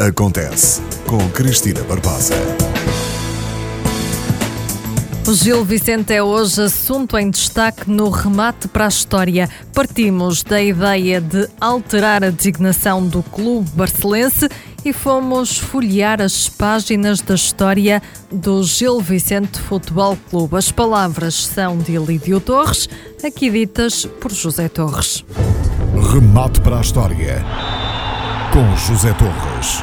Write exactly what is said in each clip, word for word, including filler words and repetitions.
Acontece com Cristina Barbosa. O Gil Vicente é hoje assunto em destaque no Remate para a História. Partimos da ideia de alterar a designação do clube barcelense e fomos folhear as páginas da história do Gil Vicente Futebol Clube. As palavras são de Lídio Torres, aqui ditas por José Torres. Remate para a História, com José Torres.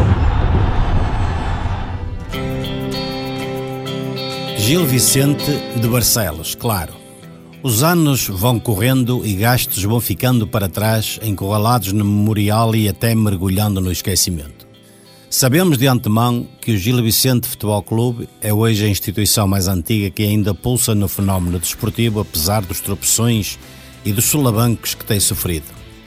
Gil Vicente de Barcelos, claro. Os anos vão correndo e gastos vão ficando para trás, encurralados no memorial e até mergulhando no esquecimento. Sabemos de antemão que o Gil Vicente Futebol Clube é hoje a instituição mais antiga que ainda pulsa no fenómeno desportivo, apesar dos tropeções e dos solavancos que tem sofrido.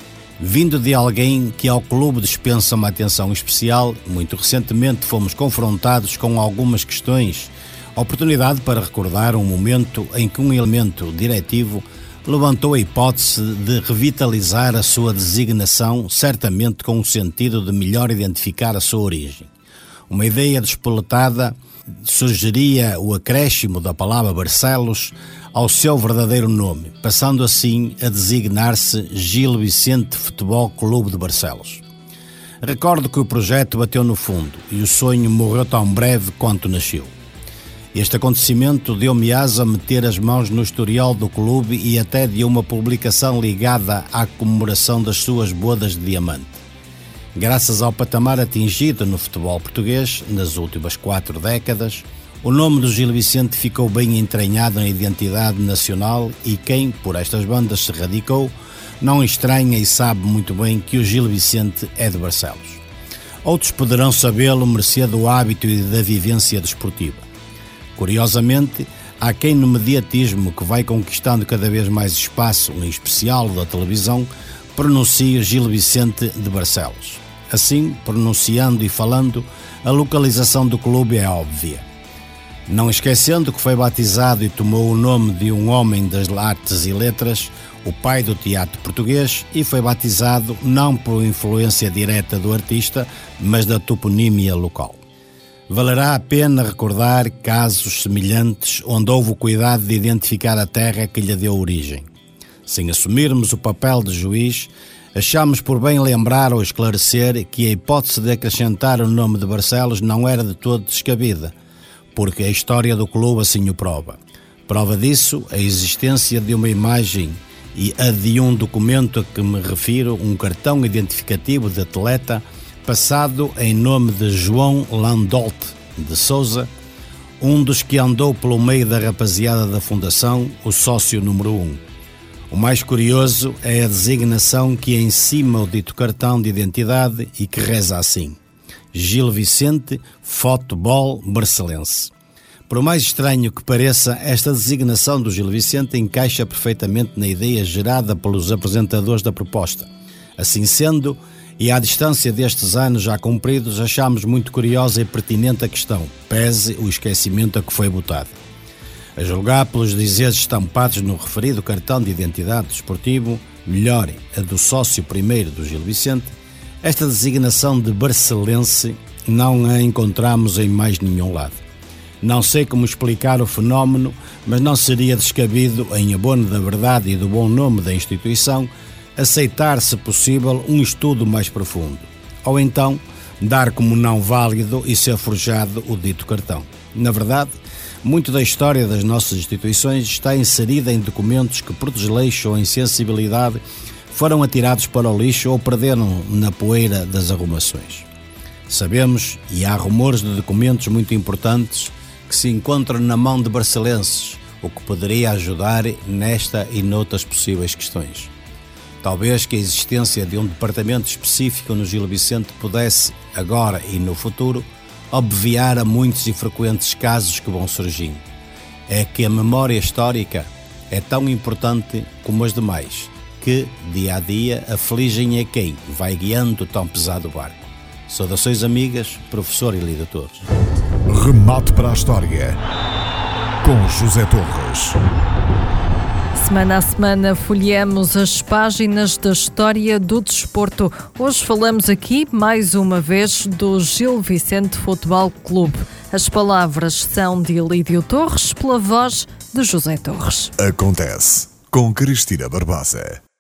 Vindo de alguém que ao clube dispensa uma atenção especial, muito recentemente fomos confrontados com algumas questões, oportunidade para recordar um momento em que um elemento diretivo levantou a hipótese de revitalizar a sua designação, certamente com o sentido de melhor identificar a sua origem. Uma ideia despoletada sugeria o acréscimo da palavra Barcelos ao seu verdadeiro nome, passando assim a designar-se Gil Vicente Futebol Clube de Barcelos. Recordo que o projeto bateu no fundo e o sonho morreu tão breve quanto nasceu. Este acontecimento deu-me asa a meter as mãos no historial do clube e até de uma publicação ligada à comemoração das suas bodas de diamante. Graças ao patamar atingido no futebol português nas últimas quatro décadas, o nome do Gil Vicente ficou bem entranhado na identidade nacional e quem, por estas bandas, se radicou, não estranha e sabe muito bem que o Gil Vicente é de Barcelos. Outros poderão sabê-lo mercê do hábito e da vivência desportiva. Curiosamente, há quem no mediatismo que vai conquistando cada vez mais espaço, em especial da televisão, pronuncie Gil Vicente de Barcelos. Assim, pronunciando e falando, a localização do clube é óbvia. Não esquecendo que foi batizado e tomou o nome de um homem das artes e letras, o pai do teatro português, e foi batizado não por influência direta do artista, mas da toponímia local. Valerá a pena recordar casos semelhantes onde houve o cuidado de identificar a terra que lhe deu origem. Sem assumirmos o papel de juiz, achamos por bem lembrar ou esclarecer que a hipótese de acrescentar o nome de Barcelos não era de todo descabida, porque a história do clube assim o prova. Prova disso a existência de uma imagem e a de um documento a que me refiro, um cartão identificativo de atleta, passado em nome de João Landolt de Souza, um dos que andou pelo meio da rapaziada da fundação, o sócio número um. O mais curioso é a designação que encima o dito cartão de identidade e que reza assim: Gil Vicente Futebol Barcelense. Por mais estranho que pareça, esta designação do Gil Vicente encaixa perfeitamente na ideia gerada pelos apresentadores da proposta. Assim sendo, e à distância destes anos já cumpridos, achamos muito curiosa e pertinente a questão, pese o esquecimento a que foi botado. A julgar pelos dizeres estampados no referido cartão de identidade desportivo, melhor, a do sócio primeiro do Gil Vicente, esta designação de barcelense não a encontramos em mais nenhum lado. Não sei como explicar o fenómeno, mas não seria descabido, em abono da verdade e do bom nome da instituição, aceitar, se possível, um estudo mais profundo, ou então dar como não válido e ser forjado o dito cartão. Na verdade, muito da história das nossas instituições está inserida em documentos que, por desleixo ou insensibilidade, foram atirados para o lixo ou perderam na poeira das arrumações. Sabemos, e há rumores de documentos muito importantes que se encontram na mão de barcelenses, o que poderia ajudar nesta e noutras possíveis questões. Talvez que a existência de um departamento específico no Gil Vicente pudesse, agora e no futuro, obviar a muitos e frequentes casos que vão surgindo. É que a memória histórica é tão importante como as demais, que, dia a dia, afligem a quem vai guiando o tão pesado barco. Saudações amigas, professor Lídio Torres. Remate para a História, com José Torres. Semana a semana folheamos as páginas da história do desporto. Hoje falamos aqui, mais uma vez, do Gil Vicente Futebol Clube. As palavras são de Lídio Torres, pela voz de José Torres. Acontece com Cristina Barbosa.